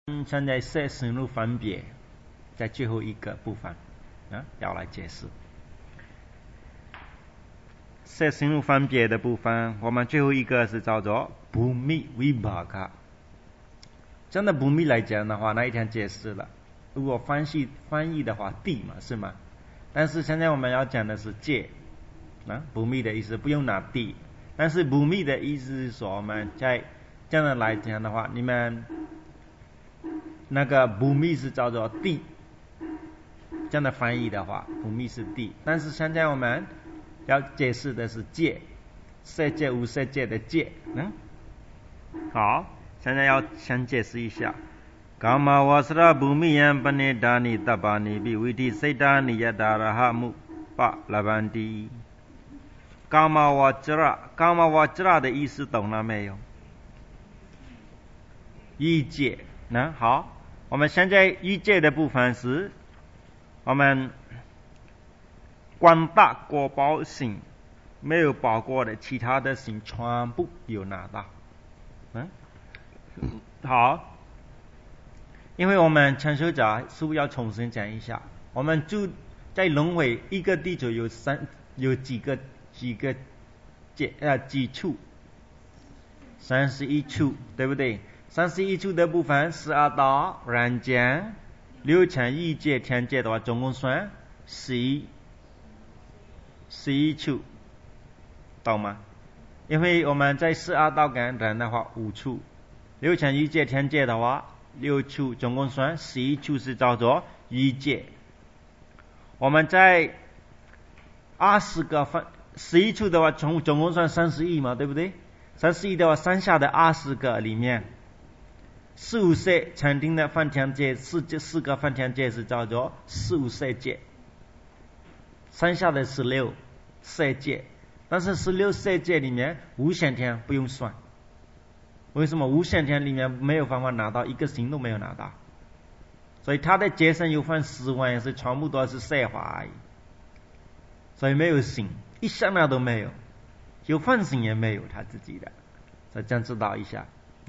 现在色深入分别，在最后一个部分要来解释色深入分别的部分。我们最后一个是叫做bhumi vibhaka。真的bhumi来讲的话，那一天解释了。如果翻译的话，地嘛，是吗？但是现在我们要讲的是界bhumi的意思不用拿地，但是bhumi的意思是说，我们在这样的来讲的话，你们那个bhumi是叫做地，这样的翻译的话bhumi是地，但是现在我们要解释的是界，色界无色界的界。好，现在要先解释一下Kama wasra bhumiyam panedani tabani biviti saitani yadaraha mupa labanti。 Kama wajra 的意思懂了没有？欲界。好，我们现在欲界的部分是我们广大果报性没有包括的其他的性全部有拿到。好，因为我们禅修者是不是要重新讲一下，我们就在轮回一个地球有几处，31处，对不对？31处的部分12道人间6层欲界天界的话，总共算11处，懂吗？因为我们在12道跟人的话5处，6层欲界天界的话6处，总共算11处是叫做欲界。我们在11处的话总共算31嘛，对不对？31的话，剩下的20个里面，45色禅定的梵天界4个梵天界是叫做45色界，剩下的16色界。但是16色界里面无限天不用算，为什么？无限天里面没有办法拿到一个星都没有拿到，所以他的界身有分10万，是全部都是色法而已，所以没有星，一刹那都没有，有分星也没有他自己的，所以这样知道一下。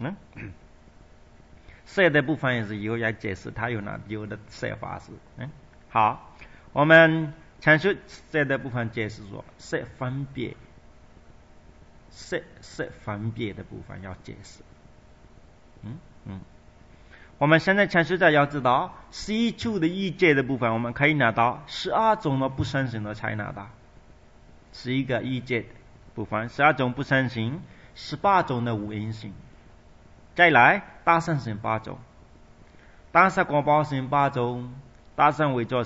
色的部分也是以后要解释它有的色法是。好，我们阐述色的部分解释说色分别，色分别的部分要解释。我们现在阐述者要知道11处的欲界的部分，我们可以拿到12种的不生行的才拿到11个欲界部分，12种不生行，18种的无因行，再来大乘行8种，大乘果报行8种，大乘为作